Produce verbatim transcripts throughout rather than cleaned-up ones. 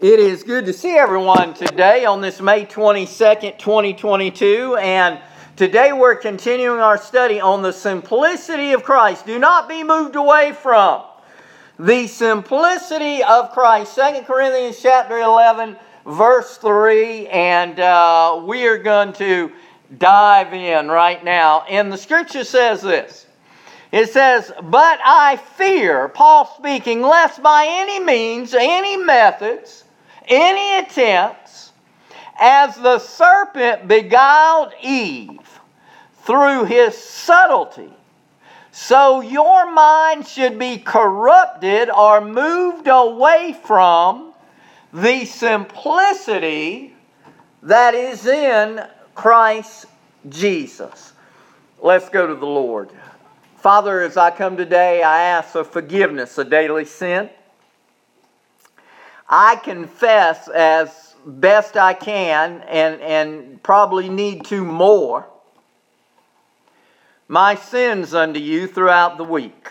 It is good to see everyone today on this May twenty-second, twenty twenty-two, and today we're continuing our study on the simplicity of Christ. Do not be moved away from the simplicity of Christ. Second Corinthians chapter eleven, verse three, and uh, we are going to dive in right now. And the scripture says this. It says, "But I fear," Paul speaking, "lest by any means, any methods, any attempts, as the serpent beguiled Eve through his subtlety, so your mind should be corrupted or moved away from the simplicity that is in Christ Jesus." Let's go to the Lord. Father, as I come today, I ask for forgiveness of daily sin. I confess as best I can, and, and probably need to more, my sins unto you throughout the week.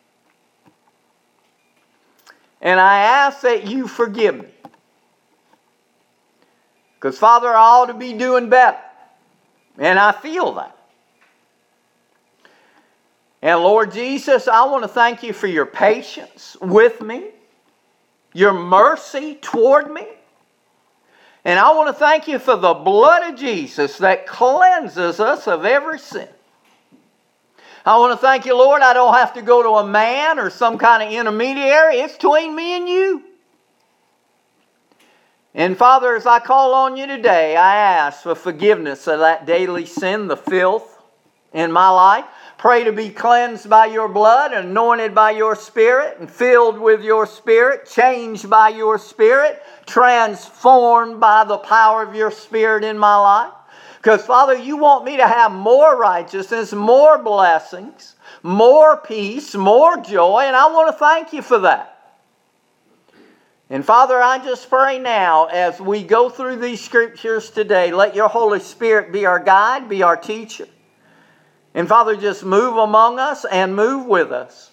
And I ask that you forgive me. Because, Father, I ought to be doing better. And I feel that. And Lord Jesus, I want to thank you for your patience with me, your mercy toward me. And I want to thank you for the blood of Jesus that cleanses us of every sin. I want to thank you, Lord, I don't have to go to a man or some kind of intermediary. It's between me and you. And Father, as I call on you today, I ask for forgiveness of that daily sin, the filth in my life. Pray to be cleansed by your blood, anointed by your Spirit, and filled with your Spirit, changed by your Spirit, transformed by the power of your Spirit in my life. Because, Father, you want me to have more righteousness, more blessings, more peace, more joy, and I want to thank you for that. And, Father, I just pray now as we go through these scriptures today, let your Holy Spirit be our guide, be our teacher. And Father, just move among us and move with us.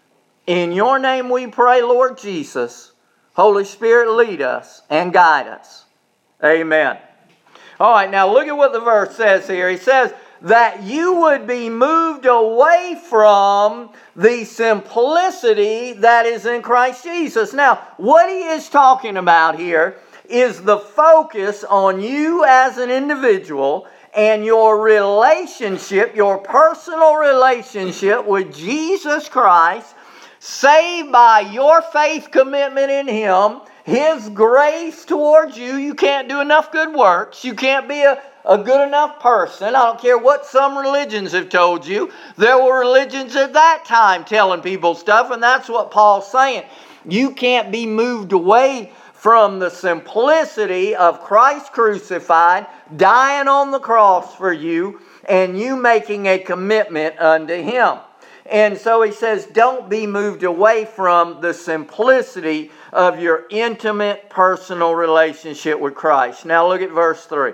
In your name we pray, Lord Jesus. Holy Spirit, lead us and guide us. Amen. All right, now look at what the verse says here. It says that you would be moved away from the simplicity that is in Christ Jesus. Now, what he is talking about here is the focus on you as an individual and your relationship, your personal relationship with Jesus Christ, saved by your faith commitment in Him, His grace towards you. You can't do enough good works. You can't be a, a good enough person. I don't care what some religions have told you. There were religions at that time telling people stuff, and that's what Paul's saying. You can't be moved away from the simplicity of Christ crucified, dying on the cross for you, and you making a commitment unto Him. And so he says, don't be moved away from the simplicity of your intimate personal relationship with Christ. Now look at verse three.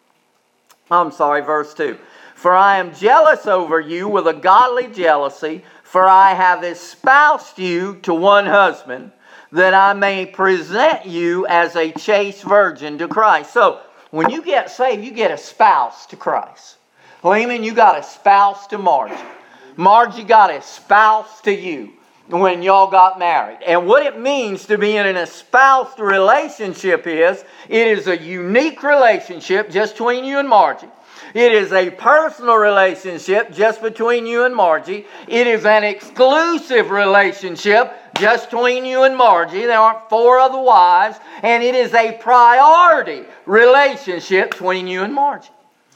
I'm sorry, verse two. "For I am jealous over you with a godly jealousy, for I have espoused you to one husband, that I may present you as a chaste virgin to Christ." So, when you get saved, you get a spouse to Christ. Lehman, you got a spouse to Margie. Margie got a spouse to you when y'all got married. And what it means to be in an espoused relationship is, it is a unique relationship just between you and Margie. It is a personal relationship just between you and Margie. It is an exclusive relationship just between you and Margie. There aren't four other wives. And it is a priority relationship between you and Margie.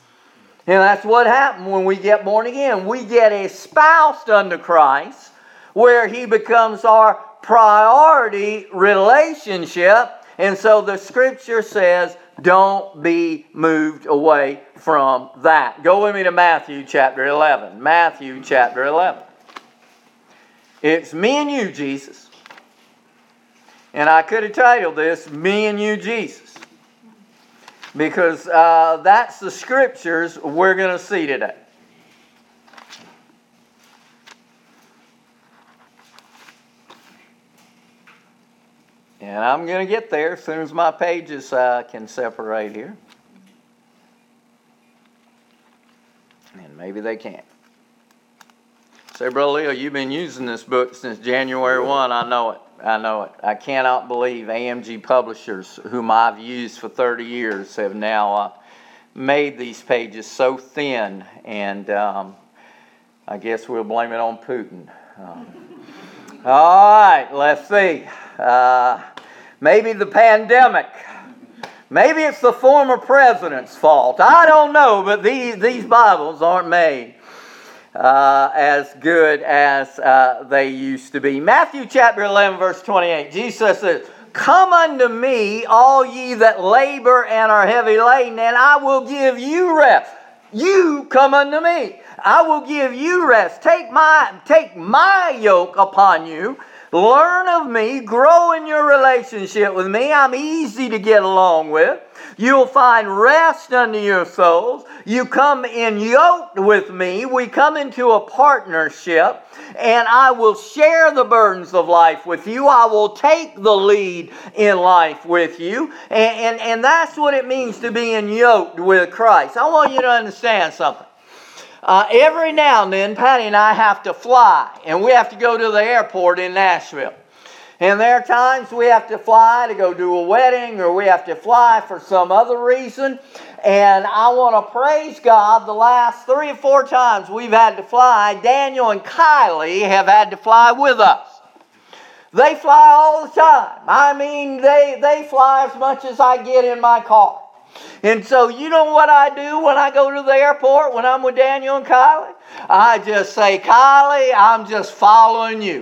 And that's what happened when we get born again. We get espoused unto Christ, where He becomes our priority relationship. And so the Scripture says, don't be moved away from that. Go with me to Matthew chapter eleven. Matthew chapter eleven. It's me and you, Jesus. And I could have titled this, Me and You, Jesus. Because uh, that's the scriptures we're going to see today. And I'm going to get there as soon as my pages uh, can separate here. And maybe they can't. Say, Brother Leo, you've been using this book since January first. I know it. I know it. I cannot believe A M G Publishers, whom I've used for thirty years, have now uh, made these pages so thin. And um, I guess we'll blame it on Putin. Um, all right, let's see. Uh, maybe the pandemic. Maybe it's the former president's fault. I don't know, but these, these Bibles aren't made uh, as good as uh, they used to be. Matthew chapter eleven, verse twenty-eight. Jesus says, "Come unto me, all ye that labor and are heavy laden, and I will give you rest." You come unto me. I will give you rest. Take my, take my yoke upon you. Learn of me. Grow in your relationship with me. I'm easy to get along with. You'll find rest unto your souls. You come in yoked with me. We come into a partnership, and I will share the burdens of life with you. I will take the lead in life with you. And, and, and that's what it means to be in yoked with Christ. I want you to understand something. Uh, every now and then, Patty and I have to fly, and we have to go to the airport in Nashville. And there are times we have to fly to go do a wedding, or we have to fly for some other reason. And I want to praise God, the last three or four times we've had to fly, Daniel and Kylie have had to fly with us. They fly all the time. I mean, they, they fly as much as I get in my car. And so you know what I do when I go to the airport, when I'm with Daniel and Kylie? I just say, "Kylie, I'm just following you.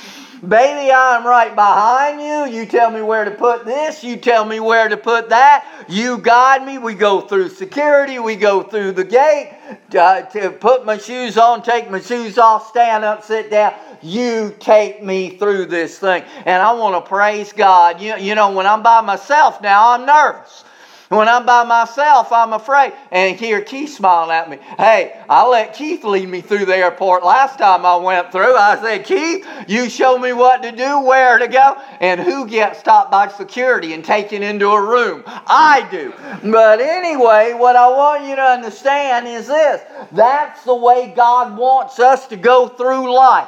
Baby, I'm right behind you. You tell me where to put this. You tell me where to put that. You guide me." We go through security. We go through the gate. Uh, to put my shoes on, take my shoes off, stand up, sit down. You take me through this thing. And I want to praise God. You, you know, when I'm by myself now, I'm nervous. When I'm by myself, I'm afraid. And here Keith smiling at me. Hey, I let Keith lead me through the airport last time I went through. I said, "Keith, you show me what to do, where to go." And who gets stopped by security and taken into a room? I do. But anyway, what I want you to understand is this. That's the way God wants us to go through life.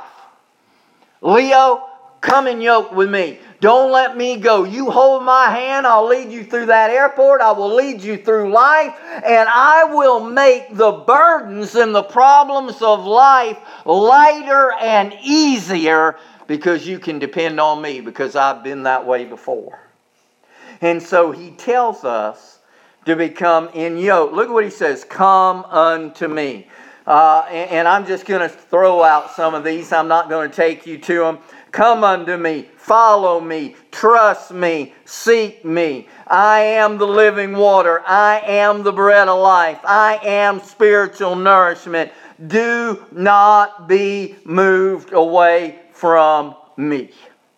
Leo, come and yoke with me. Don't let me go. You hold my hand. I'll lead you through that airport. I will lead you through life. And I will make the burdens and the problems of life lighter and easier, because you can depend on me, because I've been that way before. And so he tells us to become in yoke. Look at what he says. "Come unto me." Uh, and, and I'm just going to throw out some of these. I'm not going to take you to them. Come unto me, follow me, trust me, seek me. I am the living water. I am the bread of life. I am spiritual nourishment. Do not be moved away from me.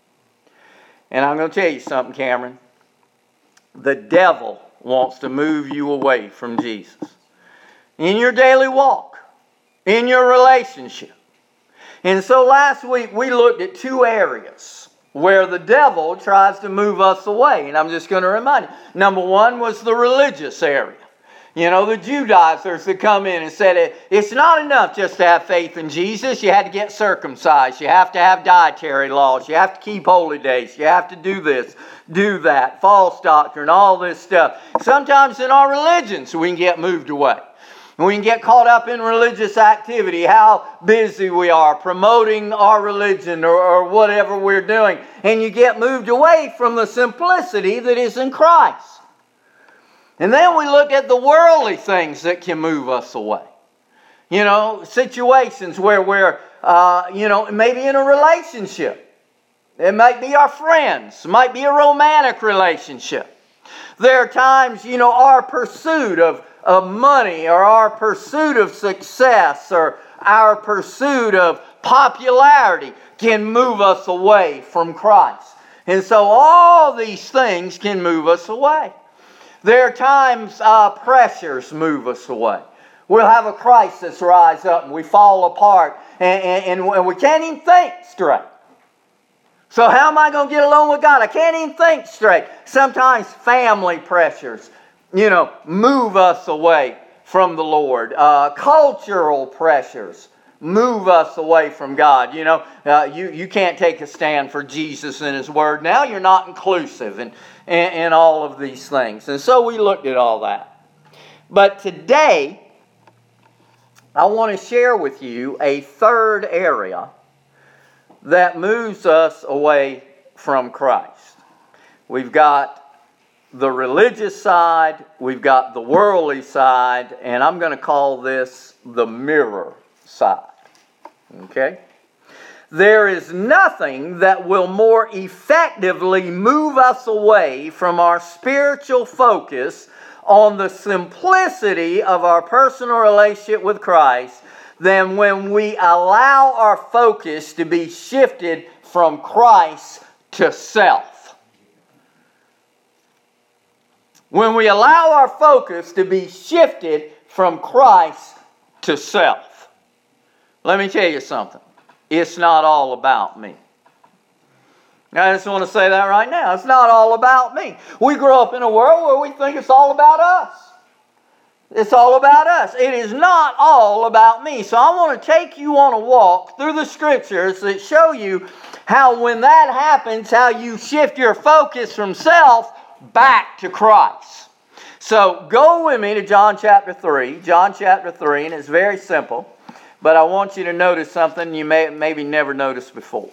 And I'm going to tell you something, Cameron. The devil wants to move you away from Jesus. In your daily walk, in your relationship. And so last week we looked at two areas where the devil tries to move us away. And I'm just going to remind you. Number one was the religious area. You know, the Judaizers that come in and said it's not enough just to have faith in Jesus. You had to get circumcised. You have to have dietary laws. You have to keep holy days. You have to do this, do that, false doctrine, all this stuff. Sometimes in our religions we can get moved away. We can get caught up in religious activity, how busy we are promoting our religion or, or whatever we're doing. And you get moved away from the simplicity that is in Christ. And then we look at the worldly things that can move us away. You know, situations where we're, uh, you know, maybe in a relationship. It might be our friends. It might be a romantic relationship. There are times, you know, our pursuit of of money, or our pursuit of success, or our pursuit of popularity can move us away from Christ. And so all these things can move us away. There are times uh, pressures move us away. We'll have a crisis rise up and we fall apart and, and, and we can't even think straight. So how am I going to get along with God? I can't even think straight. Sometimes family pressures, you know, move us away from the Lord. Uh, cultural pressures move us away from God. You know, uh, you, you can't take a stand for Jesus and His Word. Now you're not inclusive in, in, in all of these things. And so we looked at all that. But today, I want to share with you a third area that moves us away from Christ. We've got the religious side, we've got the worldly side, and I'm going to call this the mirror side. Okay? There is nothing that will more effectively move us away from our spiritual focus on the simplicity of our personal relationship with Christ than when we allow our focus to be shifted from Christ to self. When we allow our focus to be shifted from Christ to self. Let me tell you something. It's not all about me. I just want to say that right now. It's not all about me. We grow up in a world where we think it's all about us. It's all about us. It is not all about me. So I want to take you on a walk through the Scriptures that show you how when that happens, how you shift your focus from self back to Christ. So go with me to John chapter three. John chapter three, and it's very simple. But I want you to notice something you may maybe never noticed before.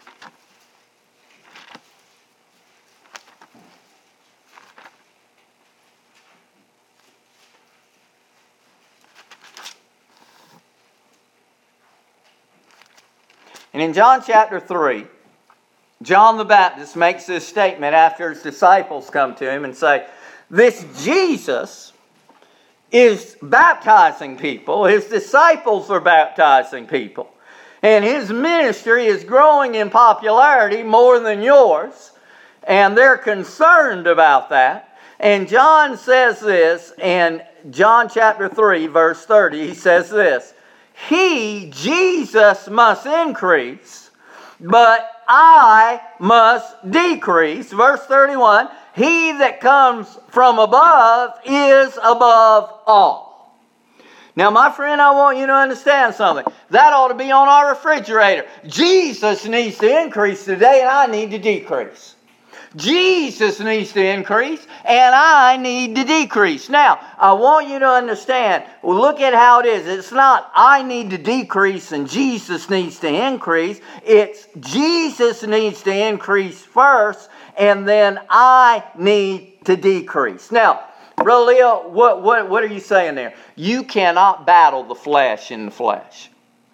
And in John chapter three, John the Baptist makes this statement after his disciples come to him and say, this Jesus is baptizing people. His disciples are baptizing people. And his ministry is growing in popularity more than yours. And they're concerned about that. And John says this in John chapter three, verse thirty. He says this, He, Jesus, must increase, but I must decrease. Verse thirty-one, He that comes from above is above all. Now, my friend, I want you to understand something. That ought to be on our refrigerator. Jesus needs to increase today, and I need to decrease. Jesus needs to increase, and I need to decrease. Now, I want you to understand, well, look at how it is. It's not I need to decrease and Jesus needs to increase. It's Jesus needs to increase first, and then I need to decrease. Now, Brother Leo, what, what, what are you saying there? You cannot battle the flesh in the flesh.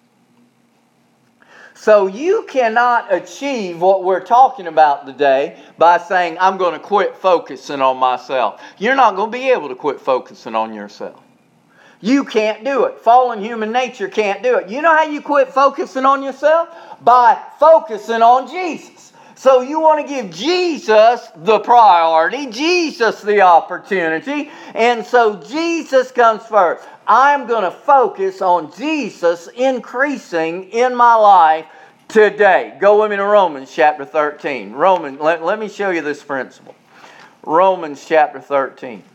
So you cannot achieve what we're talking about today by saying, I'm going to quit focusing on myself. You're not going to be able to quit focusing on yourself. You can't do it. Fallen human nature can't do it. You know how you quit focusing on yourself? By focusing on Jesus. So you want to give Jesus the priority, Jesus the opportunity, and so Jesus comes first. I'm going to focus on Jesus increasing in my life today. Go with me to Romans chapter thirteen. Romans, let, let me show you this principle. Romans chapter thirteen.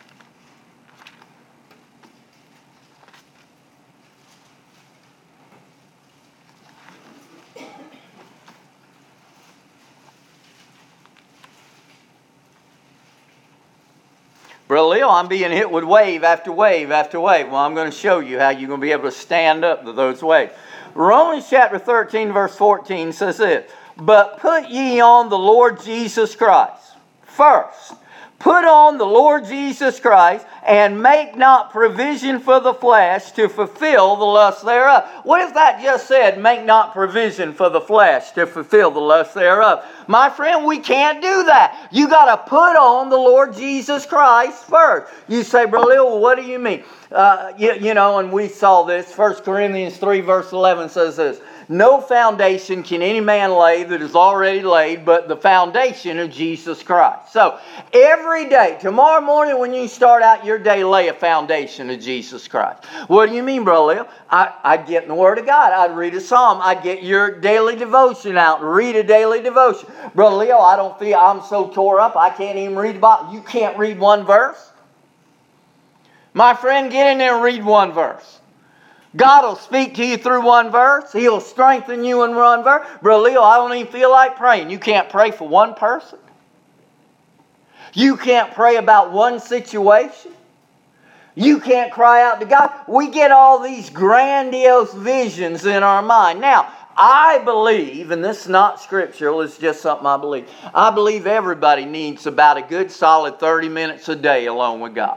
Brother Leo, I'm being hit with wave after wave after wave. Well, I'm going to show you how you're going to be able to stand up to those waves. Romans chapter thirteen, verse fourteen says this, But put ye on the Lord Jesus Christ first. Put on the Lord Jesus Christ, and make not provision for the flesh to fulfill the lust thereof. What if that just said, make not provision for the flesh to fulfill the lust thereof? My friend, we can't do that. You got to put on the Lord Jesus Christ first. You say, Brother Leo, well, what do you mean? Uh, you, you know, and we saw this. First Corinthians three, verse eleven says this, No foundation can any man lay that is already laid but the foundation of Jesus Christ. So every day, tomorrow morning when you start out your day, lay a foundation of Jesus Christ. What do you mean, Brother Leo? I, I'd get in the Word of God. I'd read a psalm. I'd get your daily devotion out and read a daily devotion. Brother Leo, I don't feel, I'm so tore up I can't even read the Bible. You can't read one verse? My friend, get in there and read one verse. God will speak to you through one verse. He'll strengthen you in one verse. Brother Leo, I don't even feel like praying. You can't pray for one person. You can't pray about one situation. You can't cry out to God. We get all these grandiose visions in our mind. Now, I believe, and this is not scriptural, it's just something I believe. I believe everybody needs about a good solid thirty minutes a day alone with God.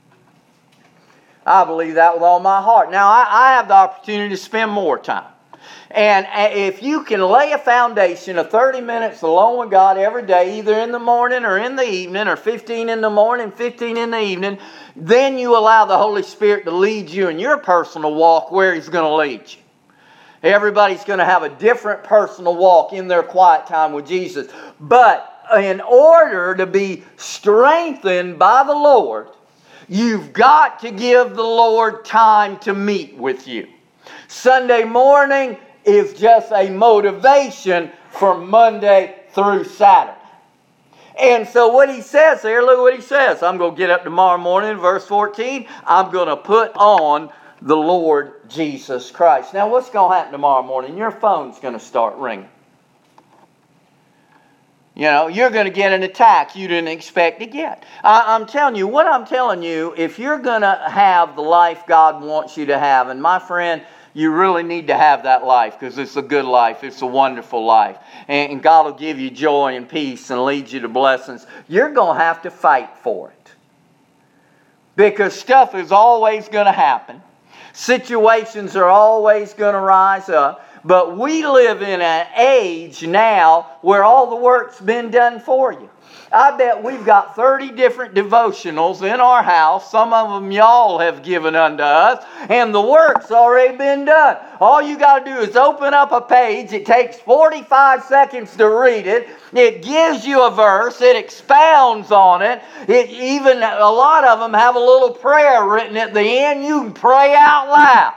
I believe that with all my heart. Now, I, I have the opportunity to spend more time. And if you can lay a foundation of thirty minutes alone with God every day, either in the morning or in the evening, or fifteen in the morning, fifteen in the evening, then you allow the Holy Spirit to lead you in your personal walk where He's going to lead you. Everybody's going to have a different personal walk in their quiet time with Jesus. But in order to be strengthened by the Lord, you've got to give the Lord time to meet with you. Sunday morning is just a motivation for Monday through Saturday. And so what he says here, look what he says. I'm going to get up tomorrow morning, verse fourteen. I'm going to put on the Lord Jesus Christ. Now what's going to happen tomorrow morning? Your phone's going to start ringing. You know, you're going to get an attack you didn't expect to get. I, I'm telling you, what I'm telling you, if you're going to have the life God wants you to have, and my friend, you really need to have that life because it's a good life. It's a wonderful life. And, and God will give you joy and peace and lead you to blessings. You're going to have to fight for it. Because stuff is always going to happen. Situations are always going to rise up. But we live in an age now where all the work's been done for you. I bet we've got thirty different devotionals in our house. Some of them y'all have given unto us. And the work's already been done. All you got to do is open up a page. It takes forty-five seconds to read it. It gives you a verse. It expounds on it. It even, a lot of them have a little prayer written at the end. You can pray out loud.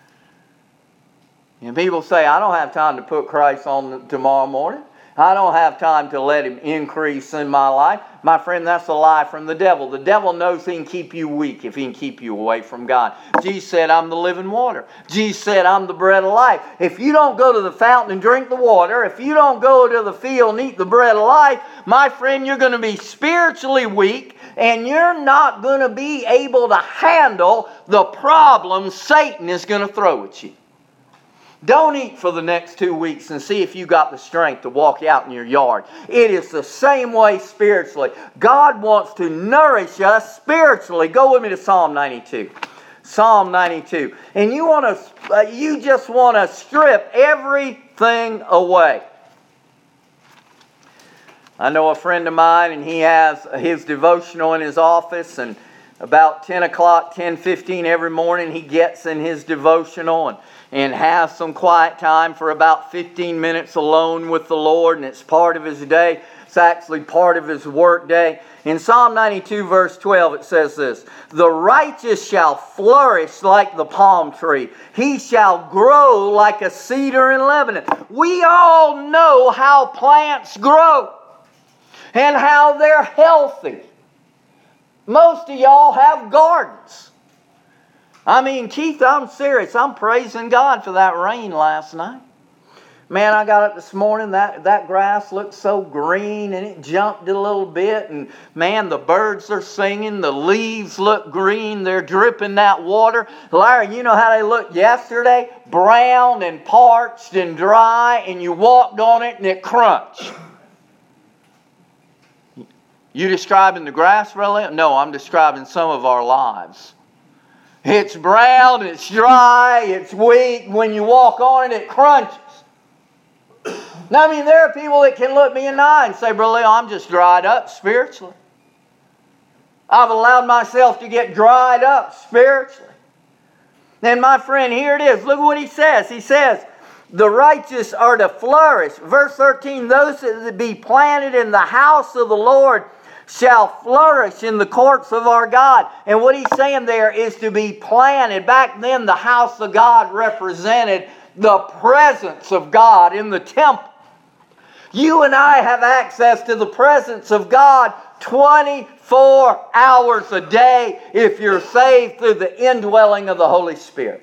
And people say, I don't have time to put Christ on tomorrow morning. I don't have time to let Him increase in my life. My friend, that's a lie from the devil. The devil knows he can keep you weak if he can keep you away from God. Jesus said, I'm the living water. Jesus said, I'm the bread of life. If you don't go to the fountain and drink the water, if you don't go to the field and eat the bread of life, my friend, you're going to be spiritually weak and you're not going to be able to handle the problems Satan is going to throw at you. Don't eat for the next two weeks and see if you got the strength to walk out in your yard. It is the same way spiritually. God wants to nourish us spiritually. Go with me to Psalm ninety-two. Psalm ninety-two. And you want to, uh, you just want to strip everything away. I know a friend of mine, and he has his devotional in his office, and about ten o'clock, ten fifteen every morning, he gets in his devotional and, and has some quiet time for about fifteen minutes alone with the Lord, and it's part of his day. It's actually part of his work day. In Psalm ninety-two, verse twelve, it says this, the righteous shall flourish like the palm tree. He shall grow like a cedar in Lebanon. We all know how plants grow and how they're healthy. Most of y'all have gardens. I mean, Keith, I'm serious. I'm praising God for that rain last night. Man, I got up this morning, that, that grass looked so green and it jumped a little bit. And man, the birds are singing. The leaves look green. They're dripping that water. Larry, you know how they looked yesterday? Brown and parched and dry, and you walked on it and it crunched. You describing the grass, really? No, I'm describing some of our lives. It's brown, it's dry, it's weak. When you walk on it, it crunches. Now, I mean, there are people that can look me in the eye and say, Brother Leo, I'm just dried up spiritually. I've allowed myself to get dried up spiritually. And my friend, here it is. Look what he says. He says, The righteous are to flourish. Verse thirteen, those that be planted in the house of the Lord shall flourish in the courts of our God. And what he's saying there is to be planted. Back then, the house of God represented the presence of God in the temple. You and I have access to the presence of God twenty-four hours a day if you're saved through the indwelling of the Holy Spirit.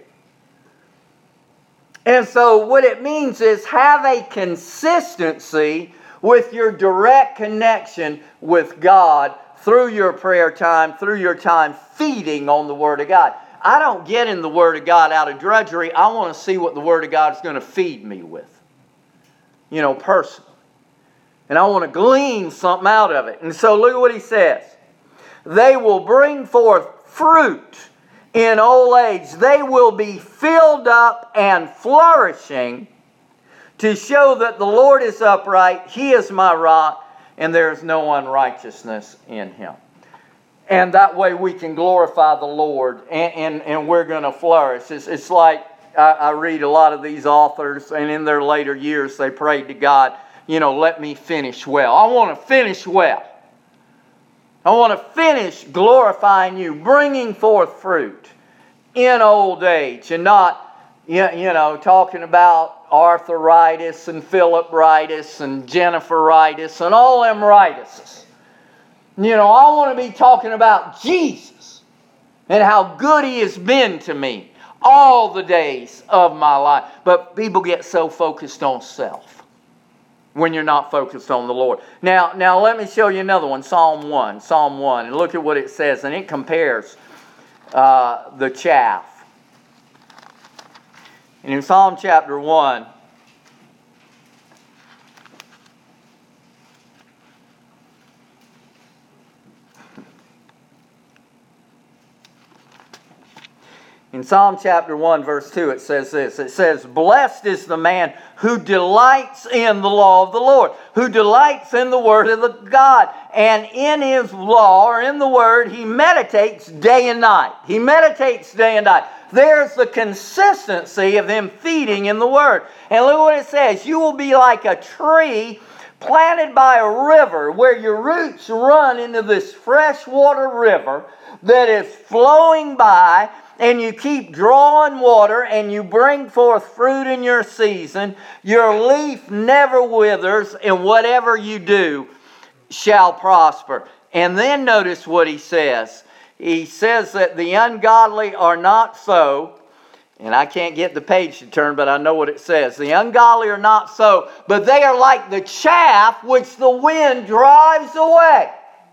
And so what it means is have a consistency with your direct connection with God through your prayer time, through your time feeding on the Word of God. I don't get in the Word of God out of drudgery. I want to see what the Word of God is going to feed me with. You know, personally. And I want to glean something out of it. And so look at what he says. They will bring forth fruit in old age. They will be filled up and flourishing to show that the Lord is upright, He is my rock, and there is no unrighteousness in Him. And that way we can glorify the Lord, and, and, and we're going to flourish. It's, it's like I, I read a lot of these authors, and in their later years they prayed to God, you know, let me finish well. I want to finish well. I want to finish glorifying You, bringing forth fruit in old age, and not, you know, talking about arthritis and Philip-ritis and Jennifer-ritis and all them ritises. You know, I want to be talking about Jesus and how good He has been to me all the days of my life. But people get so focused on self when you're not focused on the Lord. Now, now let me show you another one, Psalm one. Psalm one, and look at what it says, and it compares uh, the chaff. And in Psalm chapter one, in Psalm chapter one, verse two, it says this. It says, blessed is the man who delights in the law of the Lord, who delights in the word of the God, and in His law, or in the word, he meditates day and night. He meditates day and night. There's the consistency of him feeding in the Word. And look what it says. You will be like a tree planted by a river where your roots run into this freshwater river that is flowing by, and you keep drawing water and you bring forth fruit in your season. Your leaf never withers, and whatever you do shall prosper. And then notice what he says. He says that the ungodly are not so, and I can't get the page to turn, but I know what it says. The ungodly are not so, but they are like the chaff which the wind drives away.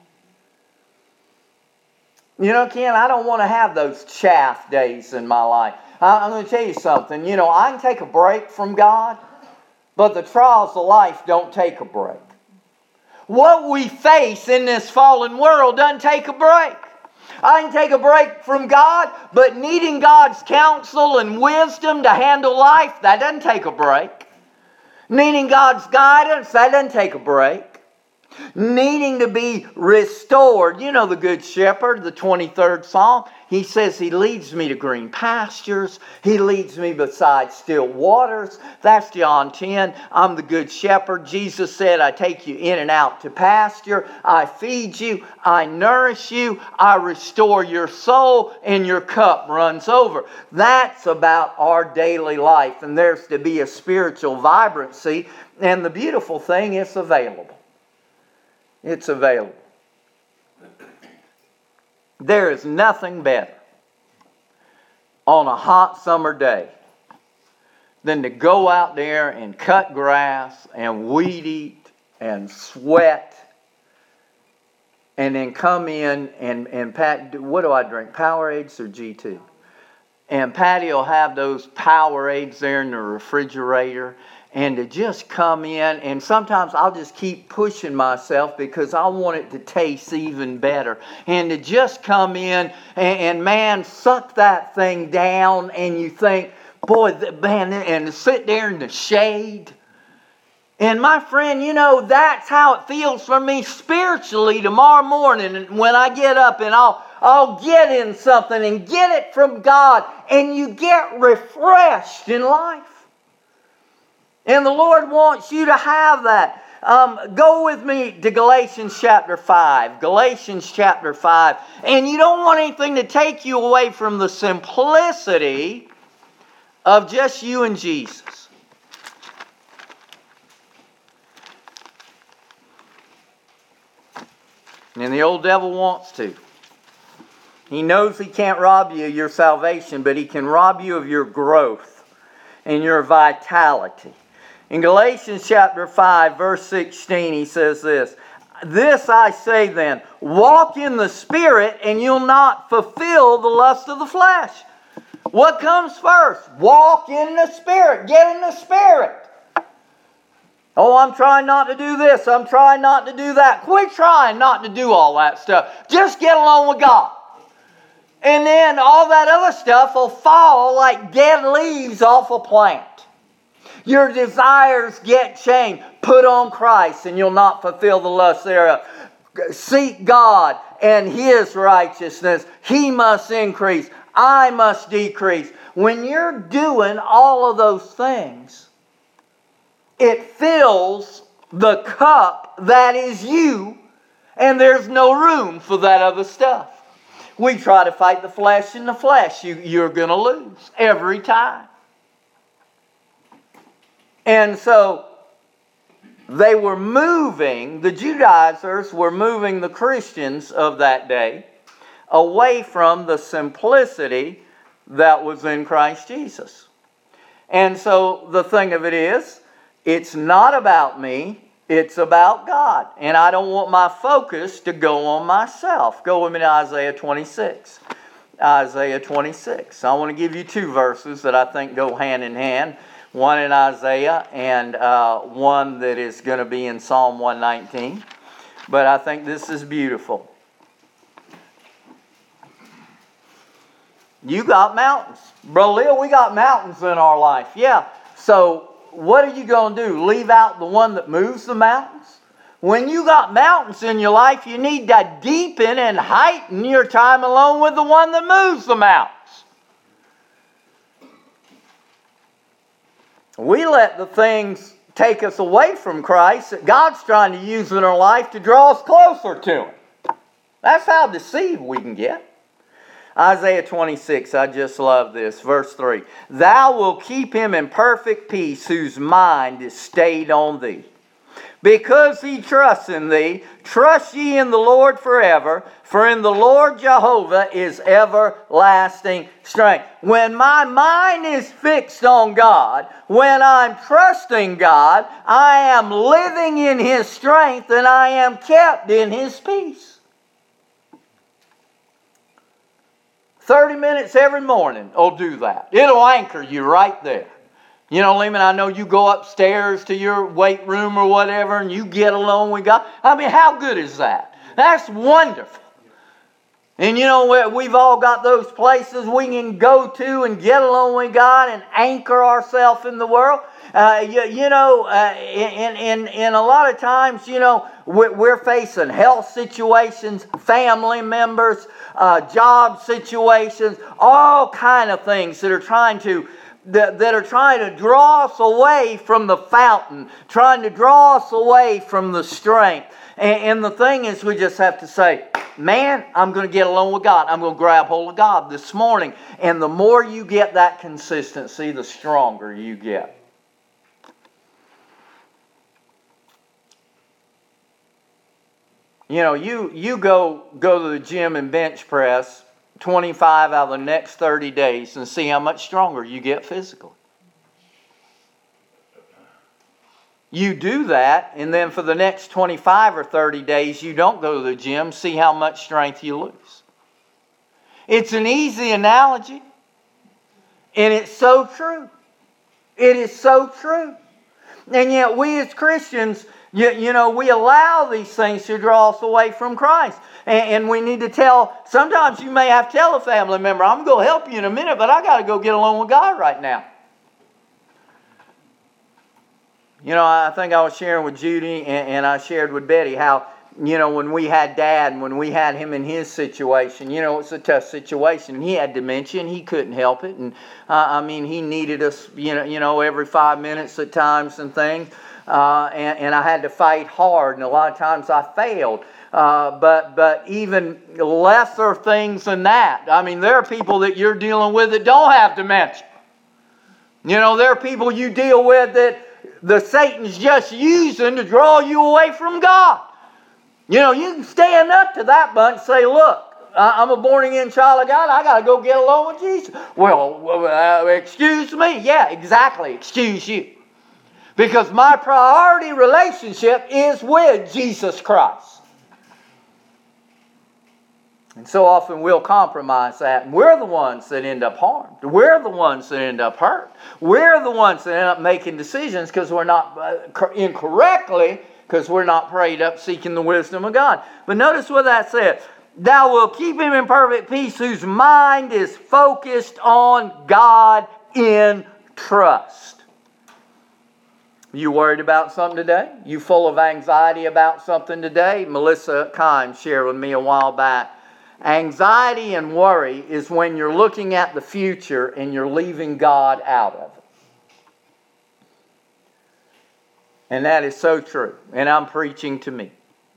You know, Ken, I don't want to have those chaff days in my life. I'm going to tell you something. You know, I can take a break from God, but the trials of life don't take a break. What we face in this fallen world doesn't take a break. I can take a break from God, but needing God's counsel and wisdom to handle life, that doesn't take a break. Needing God's guidance, that doesn't take a break. Needing to be restored. You know the Good Shepherd, the twenty-third Psalm. He says He leads me to green pastures. He leads me beside still waters. That's John ten. I'm the Good Shepherd. Jesus said, I take you in and out to pasture. I feed you. I nourish you. I restore your soul, and your cup runs over. That's about our daily life. And there's to be a spiritual vibrancy. And the beautiful thing, it's available. It's available. There is nothing better on a hot summer day than to go out there and cut grass and weed eat and sweat and then come in and, and Pat, what do I drink? Powerades or G two? And Patty will have those Powerades there in the refrigerator, and to just come in, and sometimes I'll just keep pushing myself because I want it to taste even better. And to just come in and, and man, suck that thing down, and you think, boy, man, and to sit there in the shade. And my friend, you know, that's how it feels for me spiritually tomorrow morning when I get up, and I'll I'll get in something and get it from God, and you get refreshed in life. And the Lord wants you to have that. Um, go with me to Galatians chapter five. Galatians chapter five. And you don't want anything to take you away from the simplicity of just you and Jesus. And the old devil wants to. He knows he can't rob you of your salvation, but he can rob you of your growth and your vitality. In Galatians chapter five, verse sixteen, he says this, "This I say then, walk in the Spirit, and you'll not fulfill the lust of the flesh." What comes first? Walk in the Spirit. Get in the Spirit. Oh, I'm trying not to do this. I'm trying not to do that. Quit trying not to do all that stuff. Just get along with God. And then all that other stuff will fall like dead leaves off a plant. Your desires get changed. Put on Christ and you'll not fulfill the lust thereof. Seek God and His righteousness. He must increase. I must decrease. When you're doing all of those things, it fills the cup that is you, and there's no room for that other stuff. We try to fight the flesh in the flesh. You, you're going to lose every time. And so they were moving, the Judaizers were moving the Christians of that day away from the simplicity that was in Christ Jesus. And so the thing of it is, it's not about me, it's about God. And I don't want my focus to go on myself. Go with me to Isaiah twenty-six. Isaiah twenty-six. I want to give you two verses that I think go hand in hand. One in Isaiah and uh, one that is going to be in Psalm one nineteen. But I think this is beautiful. You got mountains. Bro Leo, we got mountains in our life. Yeah. So what are you going to do? Leave out the one that moves the mountains? When you got mountains in your life, you need to deepen and heighten your time alone with the one that moves the mountains. We let the things take us away from Christ that God's trying to use in our life to draw us closer to Him. That's how deceived we can get. Isaiah twenty-six, I just love this. Verse three. "Thou wilt keep him in perfect peace whose mind is stayed on thee. Because he trusts in thee, trust ye in the Lord forever, for in the Lord Jehovah is everlasting strength." When my mind is fixed on God, when I'm trusting God, I am living in His strength and I am kept in His peace. thirty minutes every morning will do that. It'll anchor you right there. You know, Lehman, I know you go upstairs to your weight room or whatever and you get alone with God. I mean, how good is that? That's wonderful. And you know, we've all got those places we can go to and get alone with God and anchor ourselves in the world. Uh, you, you know, uh, in, in, in a lot of times, you know, we're, we're facing health situations, family members, uh, job situations, all kind of things that are trying to That, that are trying to draw us away from the fountain, trying to draw us away from the strength. And, and the thing is, we just have to say, man, I'm going to get along with God. I'm going to grab hold of God this morning. And the more you get that consistency, the stronger you get. You know, you, you go, go to the gym and bench press twenty-five out of the next thirty days and see how much stronger you get physically. You do that, and then for the next twenty-five or thirty days, you don't go to the gym, see how much strength you lose. It's an easy analogy, and it's so true. It is so true. And yet we as Christians, you, you know, we allow these things to draw us away from Christ. And we need to tell, sometimes you may have to tell a family member, I'm going to help you in a minute, but I got to go get along with God right now. You know, I think I was sharing with Judy and I shared with Betty how you know, when we had Dad and when we had him in his situation, you know, it's a tough situation. He had dementia and he couldn't help it. And uh, I mean, he needed us, you know, you know, every five minutes at times and things. Uh, and, and I had to fight hard, and a lot of times I failed. Uh, but but even lesser things than that. I mean, there are people that you're dealing with that don't have dementia. You know, there are people you deal with that the Satan's just using to draw you away from God. You know, you can stand up to that bunch and say, look, I'm a born-again child of God. I got to go get along with Jesus. Well, uh, excuse me. Yeah, exactly. Excuse you. Because my priority relationship is with Jesus Christ. And so often we'll compromise that. And we're the ones that end up harmed. We're the ones that end up hurt. We're the ones that end up making decisions because we're not uh, incorrectly, because we're not prayed up seeking the wisdom of God. But notice what that says. Thou wilt keep him in perfect peace whose mind is focused on God in trust. You worried about something today? You full of anxiety about something today? Melissa Kimes shared with me a while back. Anxiety and worry is when you're looking at the future and you're leaving God out of it. And that is so true. And I'm preaching to me.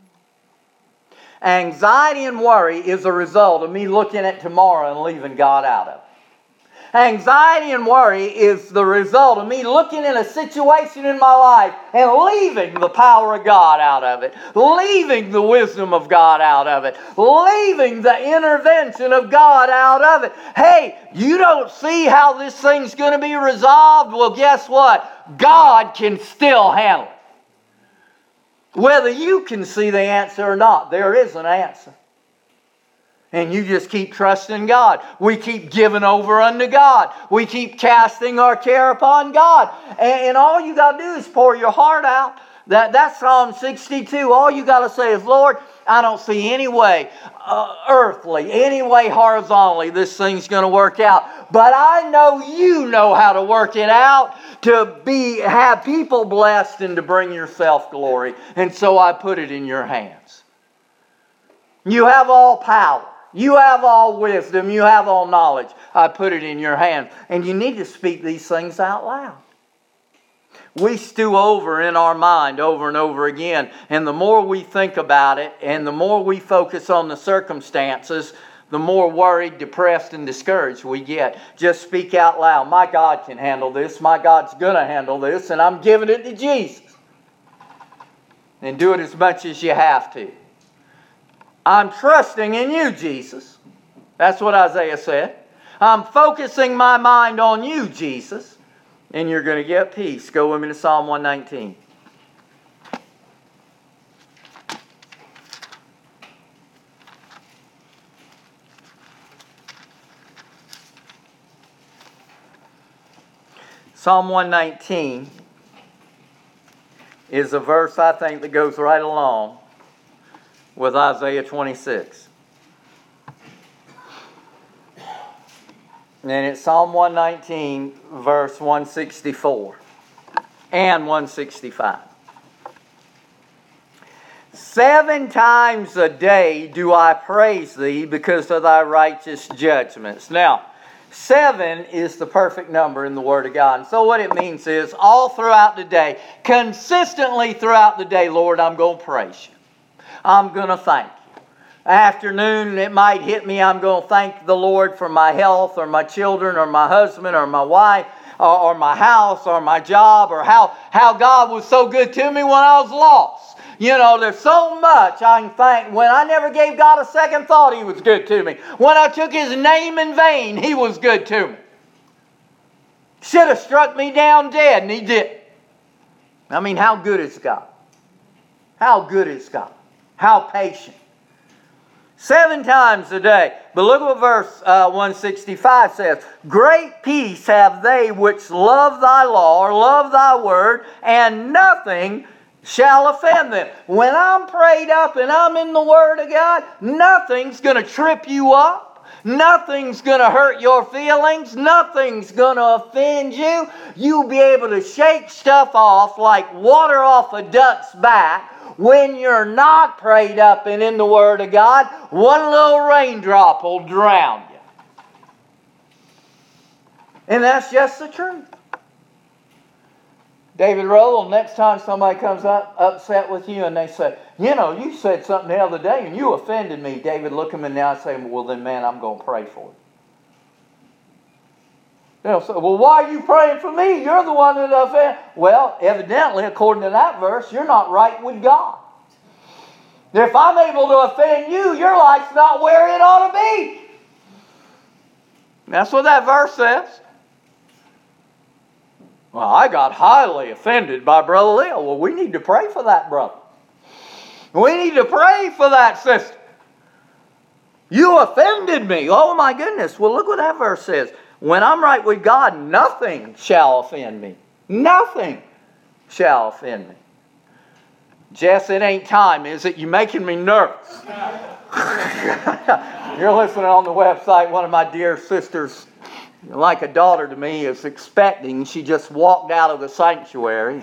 Anxiety and worry is a result of me looking at tomorrow and leaving God out of it. Anxiety and worry is the result of me looking at a situation in my life and leaving the power of God out of it, leaving the wisdom of God out of it, leaving the intervention of God out of it. Hey, you don't see how this thing's going to be resolved? Well, guess what? God can still handle it. Whether you can see the answer or not, there is an answer. And you just keep trusting God. We keep giving over unto God. We keep casting our care upon God. And, and all you got to do is pour your heart out. That, that's Psalm sixty-two. All you got to say is, Lord, I don't see any way uh, earthly, any way horizontally this thing's going to work out. But I know you know how to work it out to be have people blessed and to bring yourself glory. And so I put it in your hands. You have all power. You have all wisdom. You have all knowledge. I put it in your hand. And you need to speak these things out loud. We stew over in our mind over and over again. And the more we think about it and the more we focus on the circumstances, the more worried, depressed, and discouraged we get. Just speak out loud. My God can handle this. My God's going to handle this. And I'm giving it to Jesus. And do it as much as you have to. I'm trusting in you, Jesus. That's what Isaiah said. I'm focusing my mind on you, Jesus. And you're going to get peace. Go with me to Psalm one nineteen. Psalm one nineteen is a verse I think that goes right along with Isaiah twenty-six. And it's Psalm one nineteen, verse one sixty-four and one sixty-five. Seven times a day do I praise thee because of thy righteous judgments. Now, seven is the perfect number in the Word of God. And so what it means is all throughout the day, consistently throughout the day, Lord, I'm going to praise you. I'm going to thank you. Afternoon, it might hit me. I'm going to thank the Lord for my health or my children or my husband or my wife or, or my house or my job or how, how God was so good to me when I was lost. You know, there's so much I can thank. When I never gave God a second thought, He was good to me. When I took His name in vain, He was good to me. Should have struck me down dead, and He didn't. I mean, how good is God? How good is God? How patient. Seven times a day. But look what verse uh, one sixty-five says. Great peace have they which love thy law, or love thy word, and nothing shall offend them. When I'm prayed up and I'm in the Word of God, nothing's going to trip you up. Nothing's going to hurt your feelings. Nothing's going to offend you. You'll be able to shake stuff off like water off a duck's back when you're not prayed up and in the Word of God. One little raindrop will drown you. And that's just the truth. David Rowell, next time somebody comes up upset with you and they say, you know, you said something the other day and you offended me. David, look him in the eye and say, well then, man, I'm going to pray for you. They'll say, well, why are you praying for me? You're the one that offended. Well, evidently, according to that verse, you're not right with God. If I'm able to offend you, your life's not where it ought to be. That's what that verse says. Well, I got highly offended by Brother Leo. Well, we need to pray for that brother. We need to pray for that sister. You offended me. Oh, my goodness. Well, look what that verse says. When I'm right with God, nothing shall offend me. Nothing shall offend me. Jess, it ain't time, is it? You're making me nervous. You're listening on the website. One of my dear sisters, like a daughter to me, is expecting. She just walked out of the sanctuary.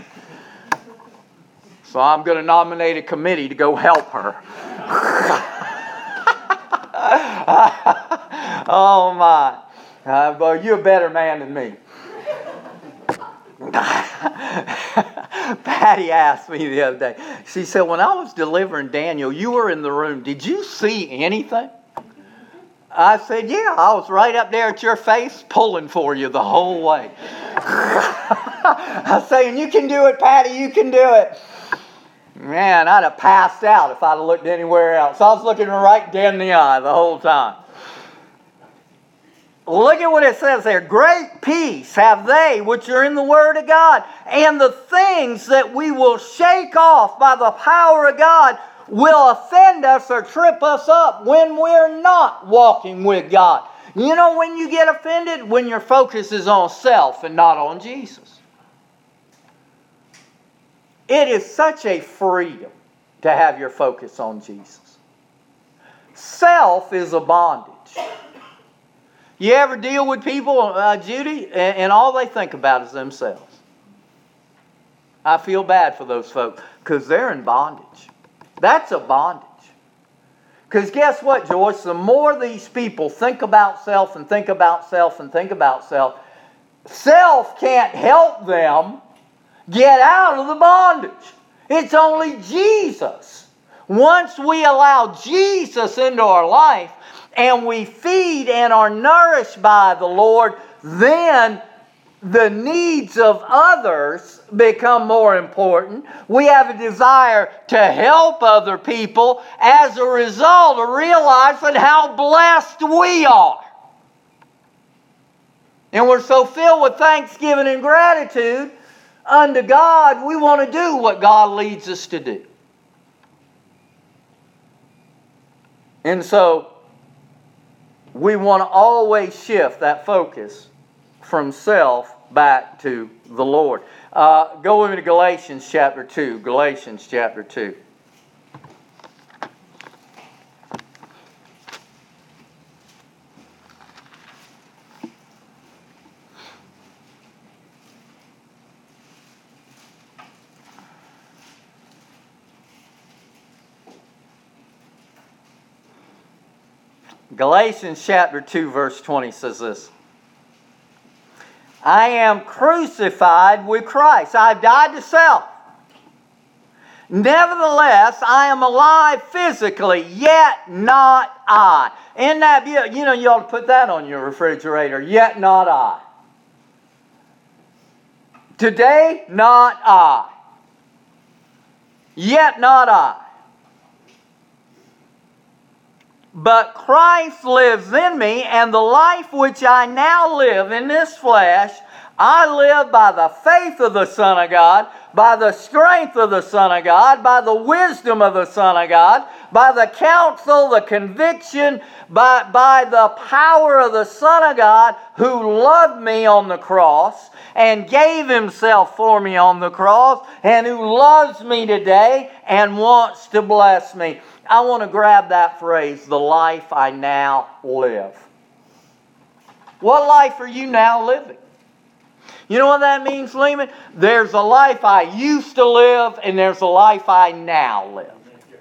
So I'm going to nominate a committee to go help her. Oh my. Uh, but you're a better man than me. Patty asked me the other day. She said, when I was delivering Daniel, you were in the room. Did you see anything? I said, yeah, I was right up there at your face pulling for you the whole way. I was saying, you can do it, Patty, you can do it. Man, I'd have passed out if I'd have looked anywhere else. I was looking right dead in the eye the whole time. Look at what it says there. Great peace have they which are in the Word of God. And the things that we will shake off by the power of God will offend us or trip us up when we're not walking with God. You know when you get offended? When your focus is on self and not on Jesus. It is such a freedom to have your focus on Jesus. Self is a bondage. You ever deal with people, uh, Judy, and, and all they think about is themselves? I feel bad for those folks because they're in bondage. That's a bondage. Because guess what, Joyce? The more these people think about self and think about self and think about self, self can't help them get out of the bondage. It's only Jesus. Once we allow Jesus into our life and we feed and are nourished by the Lord, then the needs of others become more important. We have a desire to help other people as a result of realizing how blessed we are. And we're so filled with thanksgiving and gratitude unto God, we want to do what God leads us to do. And so, we want to always shift that focus from self back to the Lord. Uh, go with me to Galatians chapter two. Galatians chapter two. Galatians chapter two verse twenty says this. I am crucified with Christ. I've died to self. Nevertheless, I am alive physically, yet not I. In that, you know, you ought to put that on your refrigerator. Yet not I. Today, not I. Yet not I. But Christ lives in me, and the life which I now live in this flesh, I live by the faith of the Son of God, by the strength of the Son of God, by the wisdom of the Son of God, by the counsel, the conviction, by, by the power of the Son of God who loved me on the cross and gave Himself for me on the cross and who loves me today and wants to bless me. I want to grab that phrase, the life I now live. What life are you now living? You know what that means, Lehman? There's a life I used to live and there's a life I now live.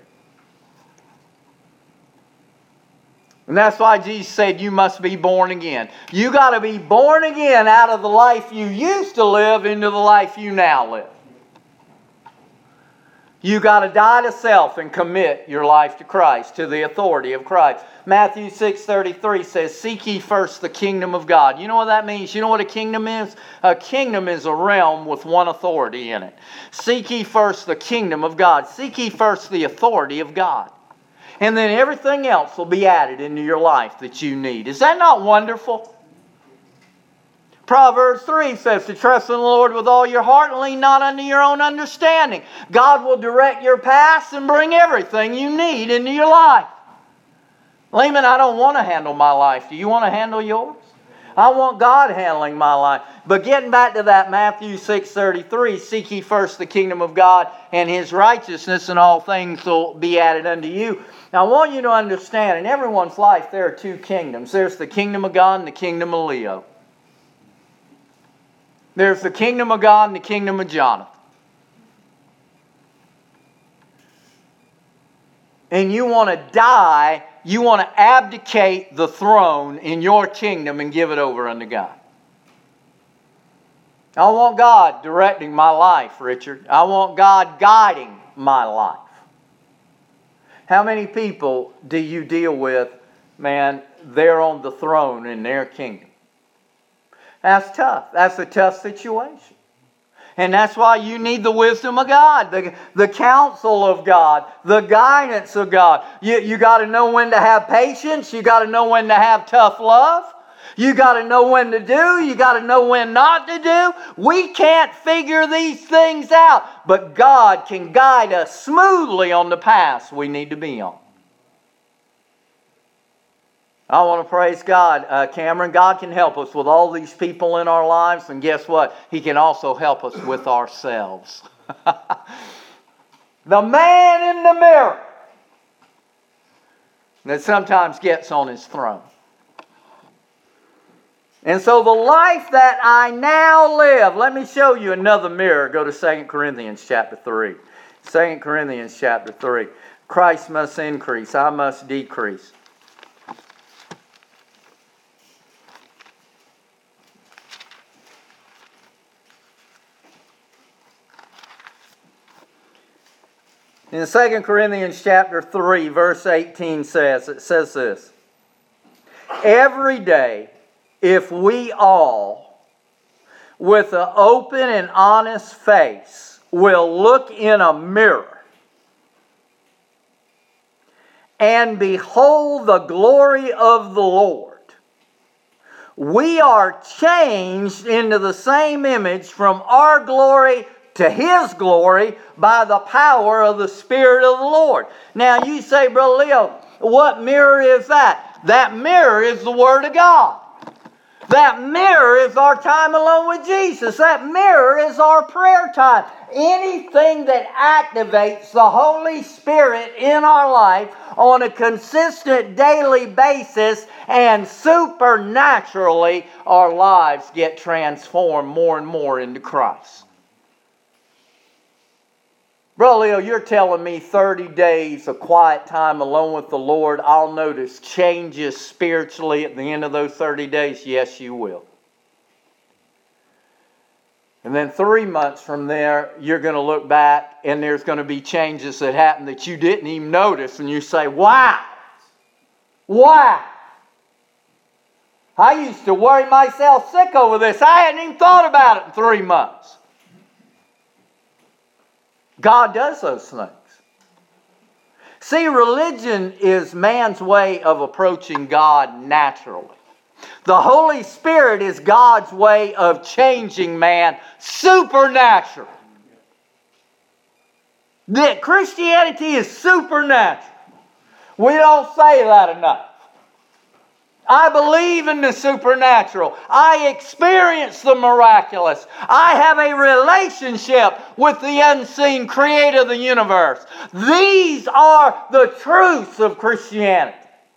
And that's why Jesus said you must be born again. You got to be born again out of the life you used to live into the life you now live. You got to die to self and commit your life to Christ, to the authority of Christ. Matthew six thirty-three says, seek ye first the kingdom of God. You know what that means? You know what a kingdom is? A kingdom is a realm with one authority in it. Seek ye first the kingdom of God. Seek ye first the authority of God. And then everything else will be added into your life that you need. Is that not wonderful? Proverbs three says to trust in the Lord with all your heart and lean not unto your own understanding. God will direct your paths and bring everything you need into your life. Lehman, I don't want to handle my life. Do you want to handle yours? I want God handling my life. But getting back to that Matthew six thirty-three, seek ye first the kingdom of God and His righteousness, and all things will be added unto you. Now I want you to understand, in everyone's life there are two kingdoms. There's the kingdom of God and the kingdom of Leo. There's the kingdom of God and the kingdom of Jonathan. And you want to die, you want to abdicate the throne in your kingdom and give it over unto God. I want God directing my life, Richard. I want God guiding my life. How many people do you deal with, man, they're on the throne in their kingdom? That's tough. That's a tough situation. And that's why you need the wisdom of God, the, the counsel of God, the guidance of God. You, you got to know when to have patience. You got to know when to have tough love. You got to know when to do. You got to know when not to do. We can't figure these things out. But God can guide us smoothly on the paths we need to be on. I want to praise God, uh, Cameron. God can help us with all these people in our lives. And guess what? He can also help us with ourselves. The man in the mirror that sometimes gets on his throne. And so the life that I now live, let me show you another mirror. Go to Second Corinthians chapter three. Second Corinthians chapter three. Christ must increase, I must decrease. In Second Corinthians chapter three, verse eighteen says, it says this, every day, if we all, with an open and honest face, will look in a mirror and behold the glory of the Lord, we are changed into the same image from our glory to His glory by the power of the Spirit of the Lord. Now you say, Brother Leo, what mirror is that? That mirror is the Word of God. That mirror is our time alone with Jesus. That mirror is our prayer time. Anything that activates the Holy Spirit in our life on a consistent daily basis, and supernaturally our lives get transformed more and more into Christ. Brother Leo, you're telling me thirty days of quiet time alone with the Lord, I'll notice changes spiritually at the end of those thirty days? Yes, you will. And then three months from there, you're going to look back and there's going to be changes that happen that you didn't even notice. And you say, wow, wow. I used to worry myself sick over this. I hadn't even thought about it in three months. God does those things. See, religion is man's way of approaching God naturally. The Holy Spirit is God's way of changing man supernatural. That Christianity is supernatural. We don't say that enough. I believe in the supernatural. I experience the miraculous. I have a relationship with the unseen creator of the universe. These are the truths of Christianity.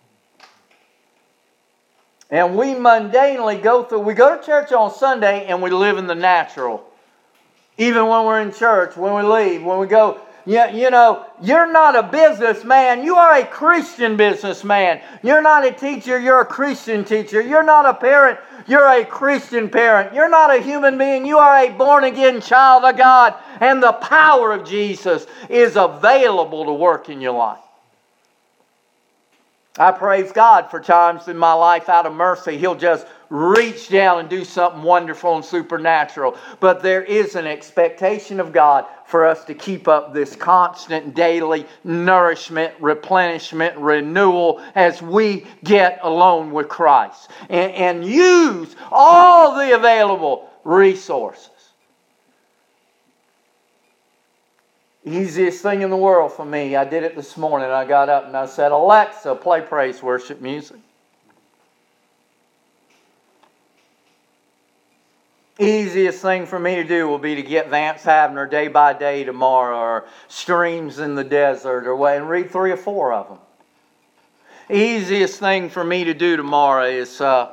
And we mundanely go through, we go to church on Sunday and we live in the natural. Even when we're in church, when we leave, when we go, you, you know, you're not a businessman, you are a Christian businessman. You're not a teacher, you're a Christian teacher. You're not a parent, you're a Christian parent. You're not a human being, you are a born-again child of God. And the power of Jesus is available to work in your life. I praise God for times in my life out of mercy, He'll just reach down and do something wonderful and supernatural. But there is an expectation of God for us to keep up this constant daily nourishment, replenishment, renewal as we get alone with Christ. And, and use all the available resources. Easiest thing in the world for me. I did it this morning. I got up and I said, Alexa, play praise worship music. Easiest thing for me to do will be to get Vance Havner Day by Day tomorrow, or Streams in the Desert, or what, and read three or four of them. Easiest thing for me to do tomorrow is uh,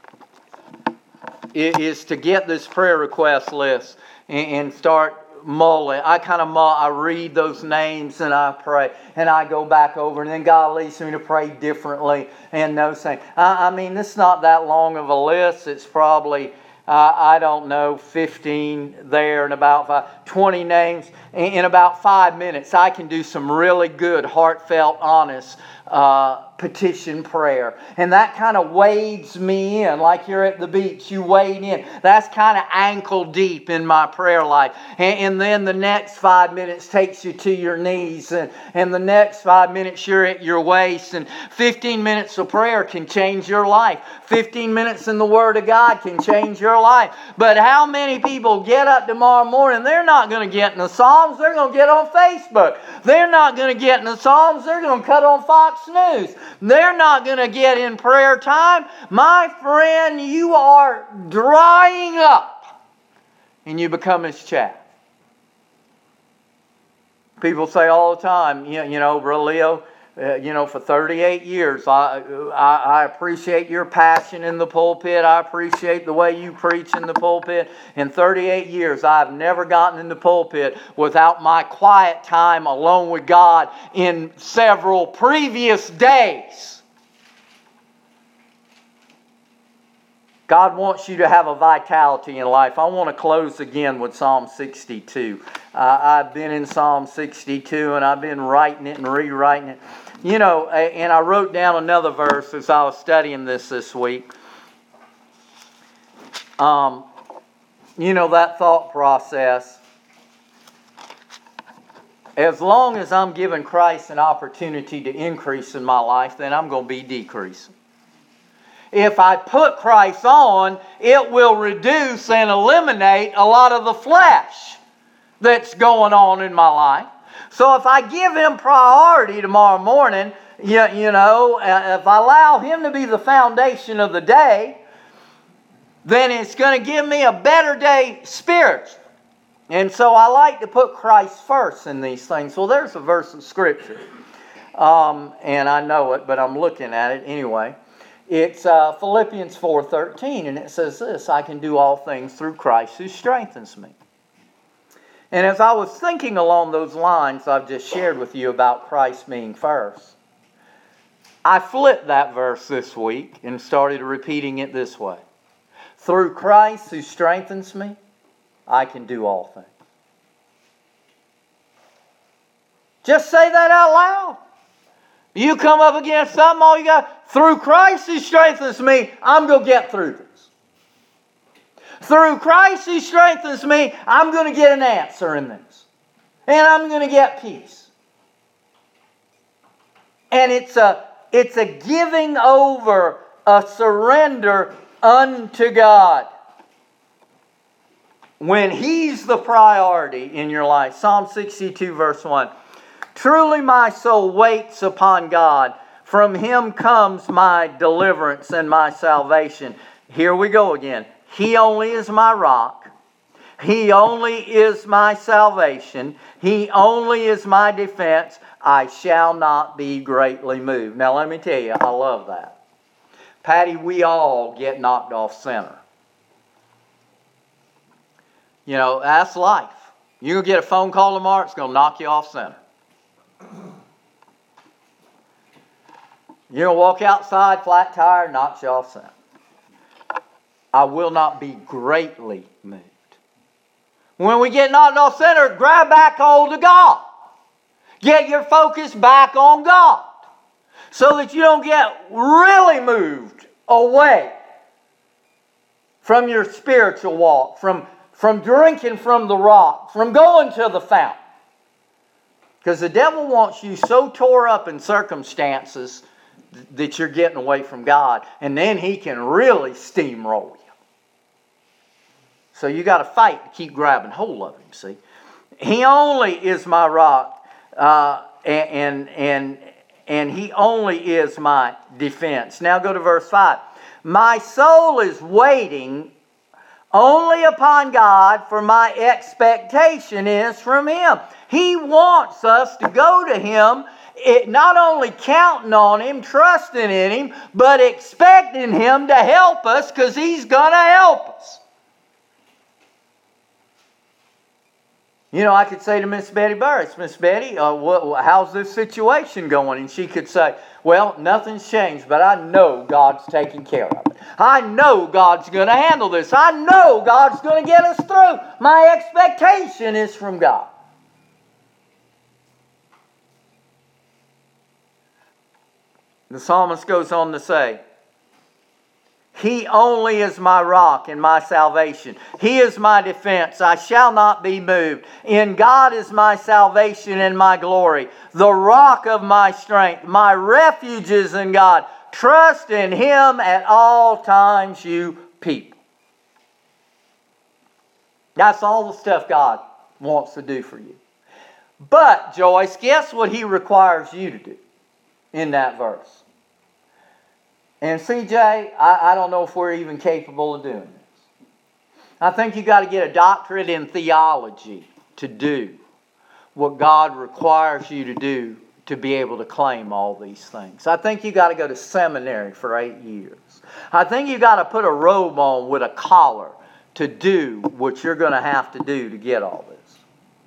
is to get this prayer request list and, and start mulling. I kind of mull, I read those names and I pray, and I go back over, and then God leads me to pray differently and those things. I, I mean, it's not that long of a list. It's probably Uh, I don't know, fifteen there, and about five, twenty names. In about five minutes, I can do some really good, heartfelt, honest uh, petition prayer. And that kind of wades me in, like you're at the beach, you wade in. That's kind of ankle deep in my prayer life. And, and then the next five minutes takes you to your knees, and, and the next five minutes you're at your waist. And fifteen minutes of prayer can change your life. fifteen minutes in the Word of God can change your life. But how many people get up tomorrow morning, they're not going to get in the Psalms, they're going to get on Facebook. They're not going to get in the Psalms, they're going to cut on Fox News. They're not going to get in prayer time. My friend, you are drying up and you become as chaff. People say all the time, you know, you know Brother Leo, Uh, you know, for thirty-eight years, I, I I appreciate your passion in the pulpit. I appreciate the way you preach in the pulpit. In thirty-eight years, I've never gotten in the pulpit without my quiet time alone with God in several previous days. God wants you to have a vitality in life. I want to close again with Psalm sixty-two. Uh, I've been in Psalm sixty-two, and I've been writing it and rewriting it. You know, and I wrote down another verse as I was studying this this week. Um, you know, that thought process. As long as I'm giving Christ an opportunity to increase in my life, then I'm going to be decreasing. If I put Christ on, it will reduce and eliminate a lot of the flesh that's going on in my life. So if I give Him priority tomorrow morning, you, you know, if I allow Him to be the foundation of the day, then it's going to give me a better day spiritually. And so I like to put Christ first in these things. Well, there's a verse of Scripture. Um, and I know it, but I'm looking at it anyway. It's uh, Philippians four thirteen, and it says this: I can do all things through Christ who strengthens me. And as I was thinking along those lines I've just shared with you about Christ being first, I flipped that verse this week and started repeating it this way: through Christ who strengthens me, I can do all things. Just say that out loud. You come up against something, all you got, through Christ who strengthens me, I'm going to get through this. Through Christ who strengthens me, I'm going to get an answer in this. And I'm going to get peace. And it's a, it's a giving over, a surrender unto God. When He's the priority in your life. Psalm sixty-two verse one. Truly my soul waits upon God. From Him comes my deliverance and my salvation. Here we go again. He only is my rock. He only is my salvation. He only is my defense. I shall not be greatly moved. Now let me tell you, I love that. Patty, we all get knocked off center. You know, that's life. You're going to get a phone call tomorrow, it's going to knock you off center. You're going to walk outside, flat tire, knocks you off center. I will not be greatly moved. When we get knocked off center, grab back hold of God. Get your focus back on God. So that you don't get really moved away from your spiritual walk, from, from drinking from the rock, from going to the fountain. Because the devil wants you so tore up in circumstances that you're getting away from God. And then he can really steamroll you. So you got to fight to keep grabbing hold of Him, see. He only is my rock, uh, and, and, and He only is my defense. Now go to verse five. My soul is waiting only upon God, for my expectation is from Him. He wants us to go to Him, it, not only counting on Him, trusting in Him, but expecting Him to help us, because He's going to help us. You know, I could say to Miss Betty Burris, Miss Betty, uh, what, how's this situation going? And she could say, well, nothing's changed, but I know God's taking care of it. I know God's going to handle this. I know God's going to get us through. My expectation is from God. The psalmist goes on to say, He only is my rock and my salvation. He is my defense. I shall not be moved. In God is my salvation and my glory, the rock of my strength. My refuge is in God. Trust in Him at all times, you people. That's all the stuff God wants to do for you. But, Joyce, guess what He requires you to do in that verse? And C J, I, I don't know if we're even capable of doing this. I think you've got to get a doctorate in theology to do what God requires you to do to be able to claim all these things. I think you've got to go to seminary for eight years. I think you've got to put a robe on with a collar to do what you're going to have to do to get all this.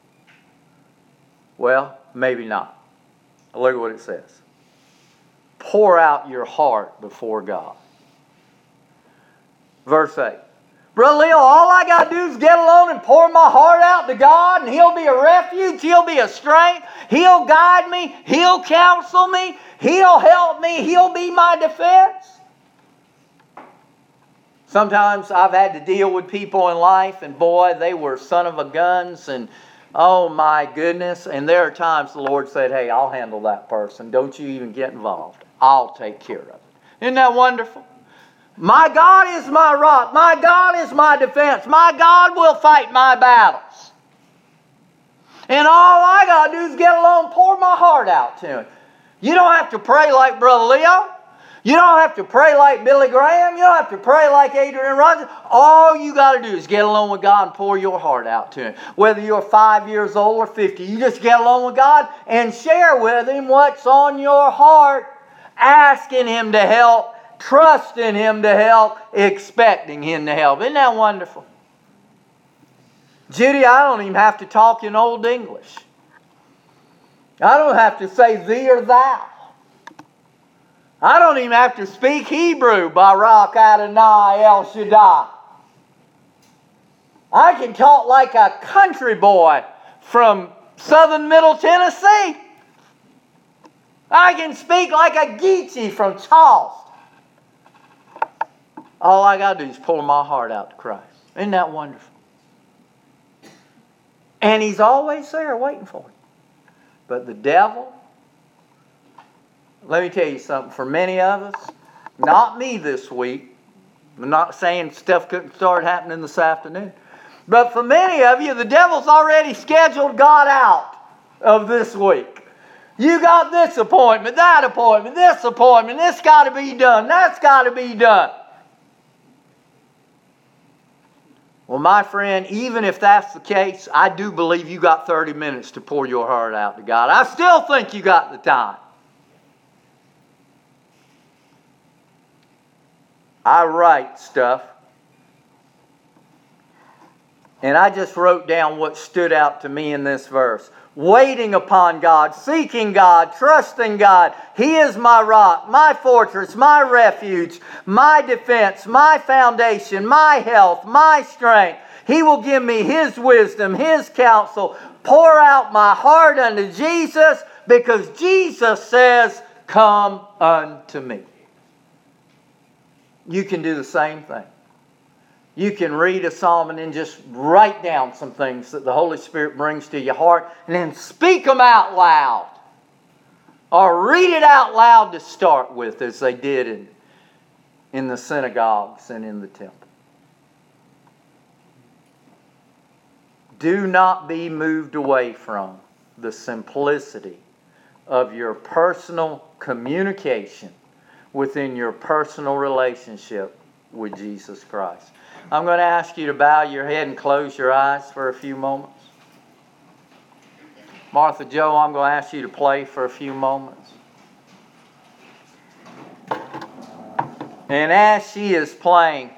Well, maybe not. Look at what it says. Pour out your heart before God. Verse eight. Brother Leo, all I got to do is get alone and pour my heart out to God, and He'll be a refuge, He'll be a strength, He'll guide me, He'll counsel me, He'll help me, He'll be my defense. Sometimes I've had to deal with people in life, and boy, they were son of a guns, and oh my goodness. And there are times the Lord said, hey, I'll handle that person. Don't you even get involved. I'll take care of it. Isn't that wonderful? My God is my rock. My God is my defense. My God will fight my battles. And all I got to do is get along and pour my heart out to Him. You don't have to pray like Brother Leo. You don't have to pray like Billy Graham. You don't have to pray like Adrian Rogers. All you got to do is get along with God and pour your heart out to Him. Whether you're five years old or fifty, you just get along with God and share with Him what's on your heart, asking Him to help, trusting Him to help, expecting Him to help. Isn't that wonderful? Judy, I don't even have to talk in Old English. I don't have to say thee or thou. I don't even have to speak Hebrew, Barak Adonai El Shaddai. I can talk like a country boy from southern middle Tennessee. I can speak like a Geechee from Charleston. All I got to do is pull my heart out to Christ. Isn't that wonderful? And He's always there waiting for you. But the devil, let me tell you something. For many of us, not me this week, I'm not saying stuff couldn't start happening this afternoon. But for many of you, the devil's already scheduled God out of this week. You got this appointment, that appointment, this appointment, this got to be done, that's got to be done. Well, my friend, even if that's the case, I do believe you got thirty minutes to pour your heart out to God. I still think you got the time. I write stuff. And I just wrote down what stood out to me in this verse. Waiting upon God, seeking God, trusting God. He is my rock, my fortress, my refuge, my defense, my foundation, my health, my strength. He will give me His wisdom, His counsel. Pour out my heart unto Jesus, because Jesus says, come unto me. You can do the same thing. You can read a psalm and then just write down some things that the Holy Spirit brings to your heart and then speak them out loud. Or read it out loud to start with, as they did in, in the synagogues and in the temple. Do not be moved away from the simplicity of your personal communication within your personal relationship with Jesus Christ. I'm going to ask you to bow your head and close your eyes for a few moments. Martha Joe, I'm going to ask you to play for a few moments. And as she is playing,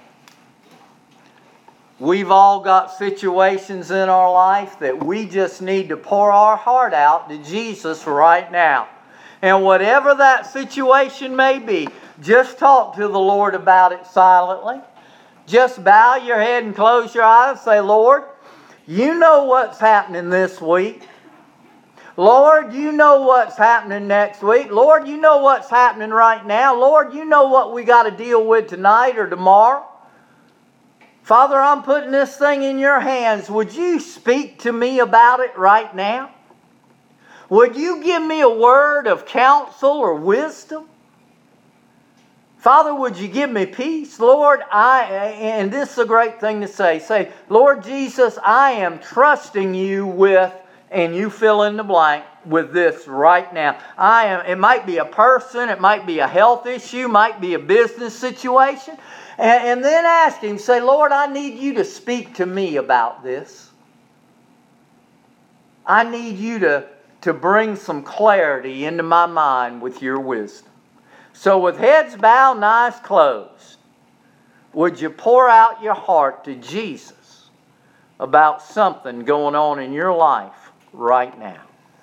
we've all got situations in our life that we just need to pour our heart out to Jesus right now. And whatever that situation may be, just talk to the Lord about it silently. Just bow your head and close your eyes and say, Lord, you know what's happening this week. Lord, you know what's happening next week. Lord, you know what's happening right now. Lord, you know what we got to deal with tonight or tomorrow. Father, I'm putting this thing in your hands. Would you speak to me about it right now? Would you give me a word of counsel or wisdom? Father, would you give me peace? Lord, I, and this is a great thing to say. Say, Lord Jesus, I am trusting you with, and you fill in the blank with this right now. I am. It might be a person, it might be a health issue, might be a business situation. And, and then ask Him, say, Lord, I need you to speak to me about this. I need you to, to bring some clarity into my mind with your wisdom. So with heads bowed and eyes closed, would you pour out your heart to Jesus about something going on in your life right now?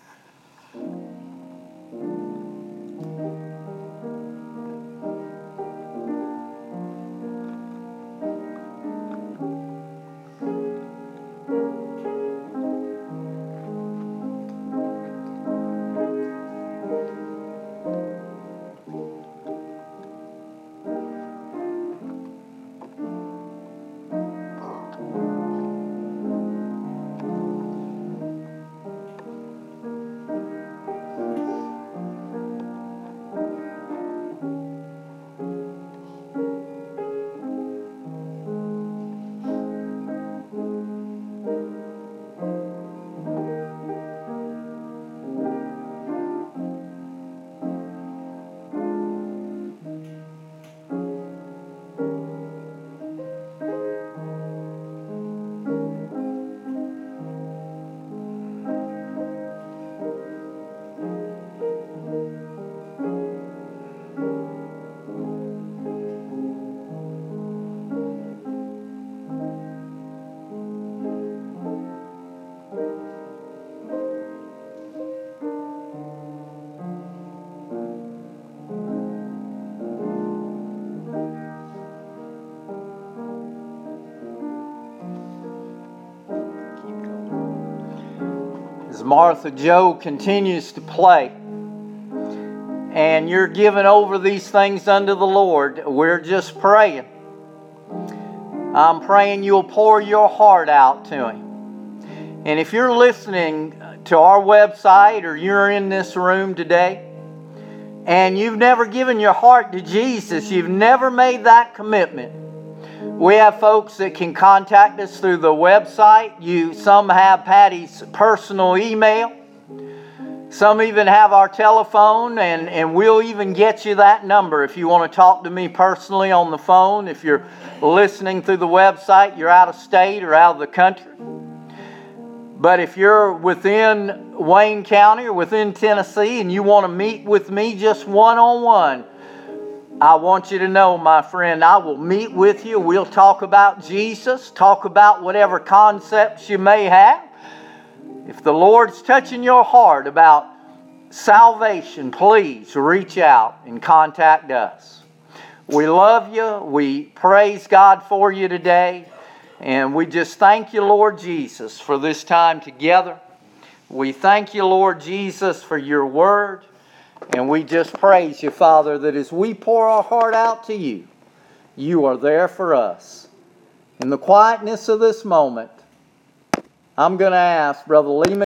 Martha Joe continues to play, and you're giving over these things unto the Lord, we're just praying. I'm praying you'll pour your heart out to Him. And if you're listening to our website or you're in this room today and you've never given your heart to Jesus, you've never made that commitment, We have folks that can contact us through the website. You, some have Patty's personal email. Some even have our telephone, and, and we'll even get you that number if you want to talk to me personally on the phone. If you're listening through the website, you're out of state or out of the country. But if you're within Wayne County or within Tennessee and you want to meet with me just one-on-one, I want you to know, my friend, I will meet with you. We'll talk about Jesus, talk about whatever concepts you may have. If the Lord's touching your heart about salvation, please reach out and contact us. We love you. We praise God for you today. And we just thank you, Lord Jesus, for this time together. We thank you, Lord Jesus, for your word. And we just praise you, Father, that as we pour our heart out to you, you are there for us. In the quietness of this moment, I'm going to ask Brother Lehman